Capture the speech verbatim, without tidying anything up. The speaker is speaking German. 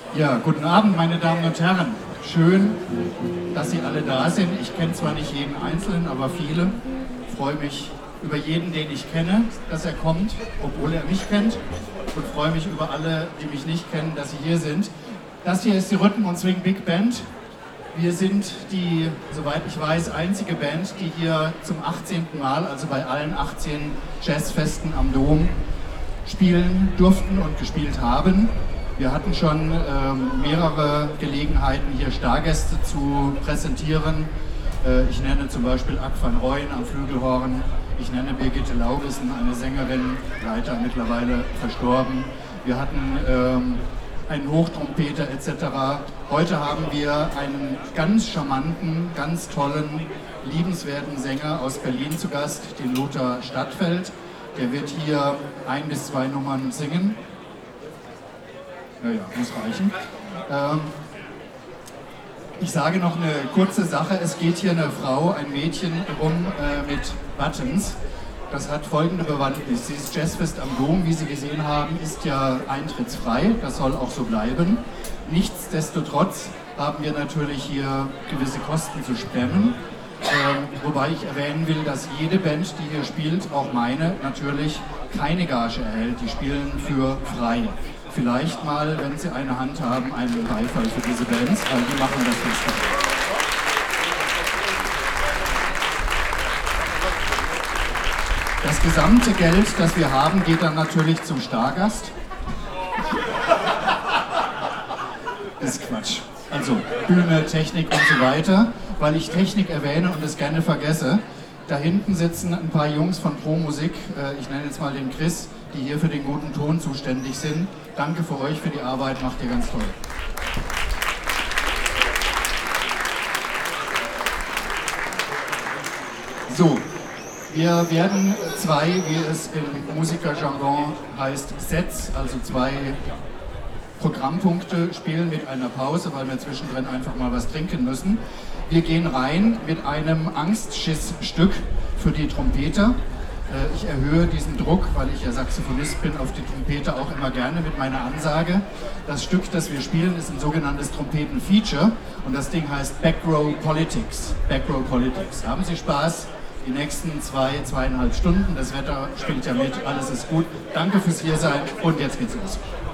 Ja, guten Abend, meine Damen und Herren. Schön, dass Sie alle da sind. Ich kenne zwar nicht jeden Einzelnen, aber viele. Ich freue mich über jeden, den ich kenne, dass er kommt, obwohl er mich kennt. Und freue mich über alle, die mich nicht kennen, dass Sie hier sind. Das hier ist die Rhythm und Swing Big Band. Wir sind die, soweit ich weiß, einzige Band, die hier zum achtzehnten Mal, also bei allen achtzehn Jazzfesten am Dom, spielen durften und gespielt haben. Wir hatten schon ähm, mehrere Gelegenheiten, hier Stargäste zu präsentieren. Äh, ich nenne zum Beispiel Ak van Rooyen am Flügelhorn. Ich nenne Birgitte Laugissen, eine Sängerin, leider mittlerweile verstorben. Wir hatten ähm, einen Hochtrompeter et cetera. Heute haben wir einen ganz charmanten, ganz tollen, liebenswerten Sänger aus Berlin zu Gast, den Lothar Stadtfeld. Der wird hier ein bis zwei Nummern singen. Naja, muss reichen. Ähm, ich sage noch eine kurze Sache. Es geht hier eine Frau, ein Mädchen rum äh, mit Buttons. Das hat folgende Bewandtnis. Dieses Jazzfest am Dom, wie Sie gesehen haben, ist ja eintrittsfrei. Das soll auch so bleiben. Nichtsdestotrotz haben wir natürlich hier gewisse Kosten zu stemmen. Ähm, wobei ich erwähnen will, dass jede Band, die hier spielt, auch meine, natürlich keine Gage erhält. Die spielen für frei. Vielleicht mal, wenn Sie eine Hand haben, einen Beifall für diese Bands, weil die machen das nicht. Das gesamte Geld, das wir haben, geht dann natürlich zum Stargast. Das ist Quatsch. Also Bühne, Technik und so weiter. Weil ich Technik erwähne und es gerne vergesse. Da hinten sitzen ein paar Jungs von Pro Musik, ich nenne jetzt mal den Chris, die hier für den guten Ton zuständig sind. Danke für euch, für die Arbeit, macht ihr ganz toll. So, wir werden zwei, wie es im Musikerjargon heißt, Sets, also zwei Programmpunkte spielen mit einer Pause, weil wir zwischendrin einfach mal was trinken müssen. Wir gehen rein mit einem Angstschissstück für die Trompeter. Ich erhöhe diesen Druck, weil ich ja Saxophonist bin, auf die Trompete auch immer gerne mit meiner Ansage. Das Stück, das wir spielen, ist ein sogenanntes Trompeten-Feature und das Ding heißt Backrow Politics. Backrow Politics. Haben Sie Spaß? Die nächsten zwei, zweieinhalb Stunden. Das Wetter spielt ja mit, alles ist gut. Danke fürs Hiersein und jetzt geht's los.